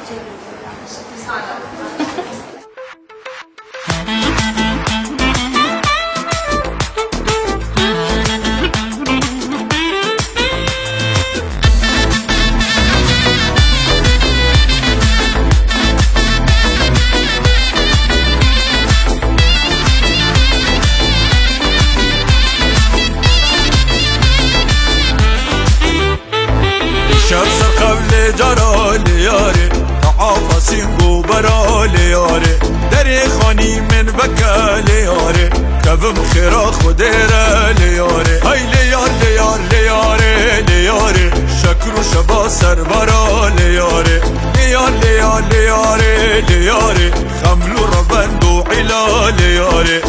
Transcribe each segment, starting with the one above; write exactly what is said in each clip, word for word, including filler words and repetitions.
شمس قبل جرال یاره تعافسین گو برال یاره دری خانی من بکل یاره کبم خیرا خود رال یاره های لیار لیار لیاره لیاره شکر و شبا سربرال یاره لیار لیار لیاره لیاره خمل و ربند و علال یاره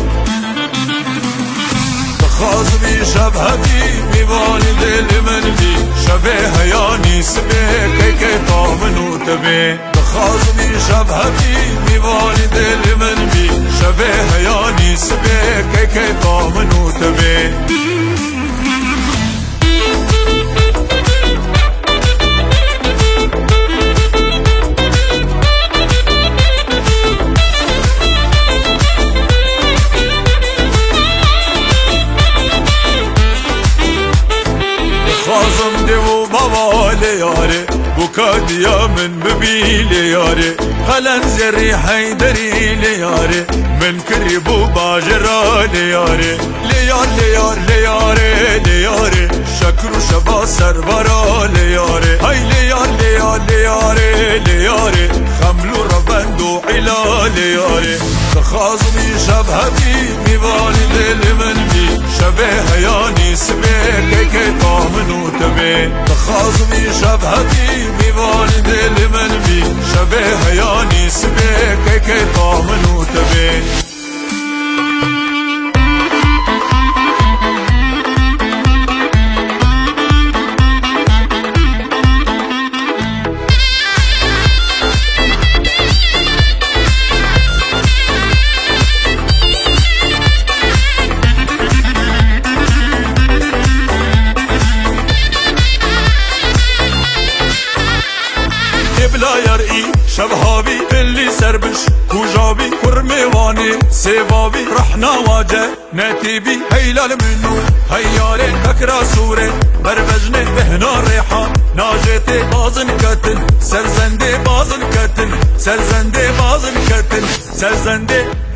خازمی شبهتی میوان دل من بی شبه هیانی سبه که که تامنو تبه خازمی شبهتی میوان دل من بی شبه هیانی سبه که که تامنو تبه خازم دیو موال یاره بکادیا من ببیل یاره قلن زری حیدری لیاره من کریبو باجرا لیاره لیار لیار لیاره لیاره شکر و شبا سربرا لیاره های لیار لیار لیاره لیاره خمل و ربند و علا لیاره خازمی شبهتی میوان دل من بی شبه هیانی سبه که که تامنو تبه خازمی شبهتی میوان دل من بی شبه هیانی سبه که که تامنو تبه بلا يرئي شبهابي اللي سربش كوجابي كرميواني سيبابي رحنا واجه نتيبي هيلال منو هيالي بكرا سوري بربجني بهنا ريحان ناجيتي بازن كتن سرزندي بازن كتن سرزندي بازن كتن سرزندي